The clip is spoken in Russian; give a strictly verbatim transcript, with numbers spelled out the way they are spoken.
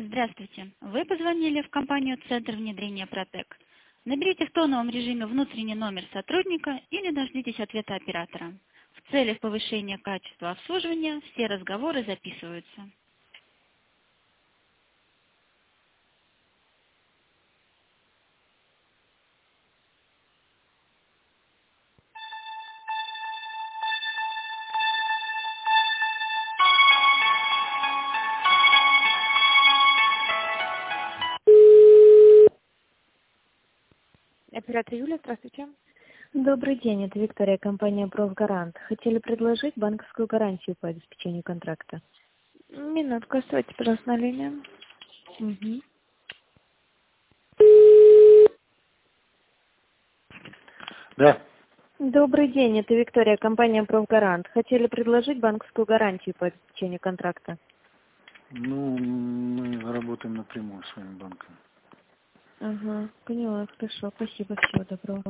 Здравствуйте. Вы позвонили в компанию «Центр внедрения Протек». Наберите в тоновом режиме внутренний номер сотрудника или дождитесь ответа оператора. В целях повышения качества обслуживания все разговоры записываются. Оператор Юлия, здравствуйте. Добрый день, это Виктория, компания «Профгарант». Хотели предложить банковскую гарантию по обеспечению контракта. Минутку, оставайтесь, пожалуйста, на линии. Угу. Да. Добрый день, это Виктория, компания «Профгарант». Хотели предложить банковскую гарантию по обеспечению контракта. Ну, мы работаем напрямую с своим банком. Ага, поняла, хорошо, спасибо, всего доброго.